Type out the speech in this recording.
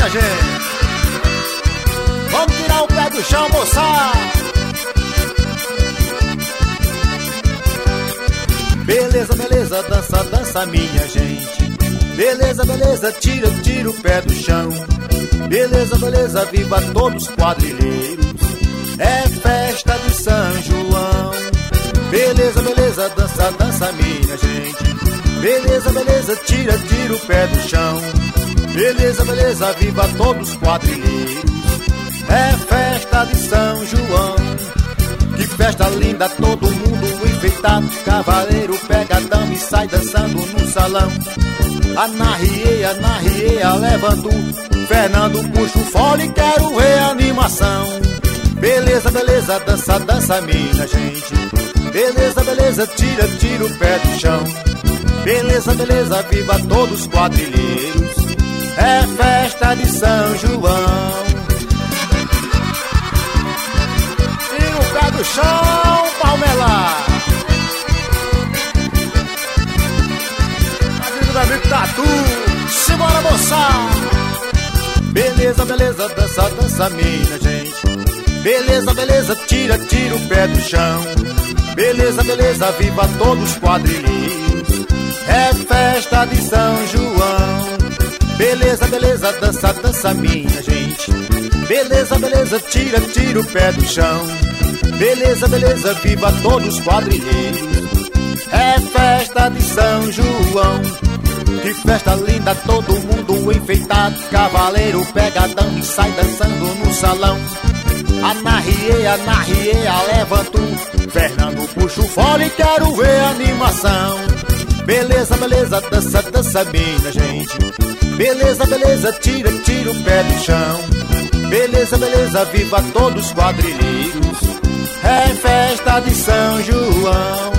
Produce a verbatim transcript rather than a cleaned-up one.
minha gente. Vamos tirar o pé do chão, moçada. Beleza, beleza, dança, dança, minha gente. Beleza, beleza, tira, tira o pé do chão. Beleza, beleza, viva todos os quadrilheiros. É festa de São João. Beleza, beleza, dança, dança, minha gente. Beleza, beleza, tira, tira o pé do chão. Beleza, beleza, viva todos os quadrilheiros. É festa de São João. Que festa linda, todo mundo enfeitado. Cavaleiro pega a dama e sai dançando no salão. Anarriei, anarriei, levanto. Fernando puxa o fole, quero ver a animação. Beleza, beleza, dança, dança, minha gente. Beleza, beleza, tira, tira o pé do chão. Beleza, beleza, viva todos os quadrilheiros. É festa de São João. Tira o pé do chão, Palmela. Amigo, amigo Tatu, simbora, moçada. Beleza, beleza, dança, dança, minha gente. Beleza, beleza, tira, tira o pé do chão. Beleza, beleza, viva todos os quadrilheiros. É festa de São João. Beleza, beleza, dança, dança, minha gente. Beleza, beleza, tira, tira o pé do chão. Beleza, beleza, viva todos os quadrilheiros. É festa de São João. Que festa linda, todo mundo enfeitado. Cavaleiro pega a dama e sai dançando no salão. Anarriei, anarriei, levanto. Fernando puxa o fole, quero ver a animação. Beleza, beleza, dança, dança, minha gente. Beleza, beleza, tira, tira o pé do chão. Beleza, beleza, viva todos os quadrilheiros. É festa de São João.